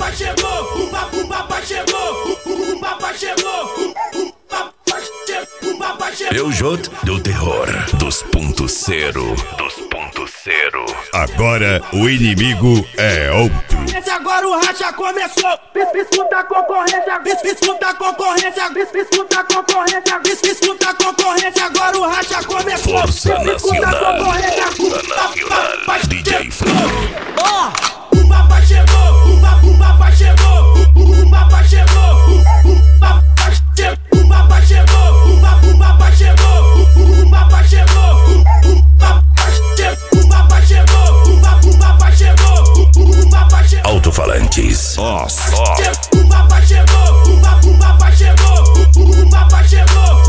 papai chegou, o papai chegou, o papai chegou, o papai chegou. Peugeot do terror, 2.0. Agora o inimigo é outro. Agora o racha começou. Escuta a concorrência, escuta a concorrência, escuta a concorrência, escuta a concorrência. Agora o racha começou. Força Nacional, DJ Fran. O papai chegou, o papai chegou, o papai chegou, o papai chegou, o papai chegou, o papai chegou, o papai chegou, o papai chegou, o papai chegou. Alto-falantes. O papai chegou, o papai chegou, o papai chegou,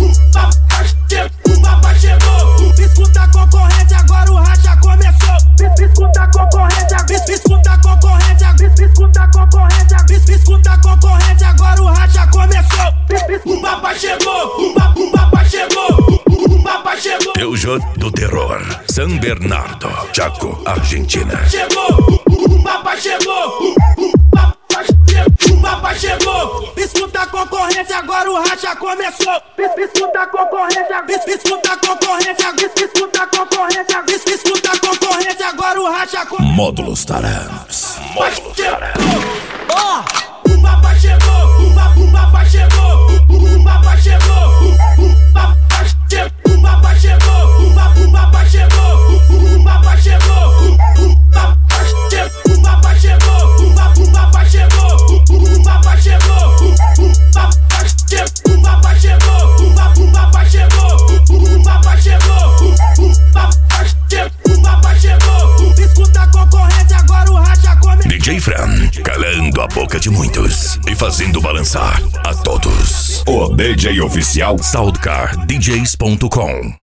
o papai chegou. Escuta a concorrência, agora o racha começou. Escuta a concorrência, escuta a concorrência, escuta a concorrência, escuta a concorrência, agora o racha começou. O papai chegou, o papai chegou, o papai chegou. Peugeot do terror, San Bernardo, Chaco, Argentina. Chegou, o papai chegou, o papai chegou. Escuta a concorrência, agora o racha começou. Escuta a concorrência, escuta a concorrência, escuta a concorrência, escuta a concorrência, agora o racha começou. Módulos Tarantos. O papai chegou, o papai chegou, o papai chegou, o papai chegou, o papai chegou, o papai chegou, o papai chegou, o papai chegou, o papai chegou, o papai chegou, o papai chegou, o papai chegou, o papai chegou, o papai chegou, o papai chegou, o papai chegou, o papai chegou. Escuta a concorrência, agora o racha começou. DJ Fran, calando a boca de muitos e fazendo balançar a todos. O DJ oficial SoundcarDJs.com.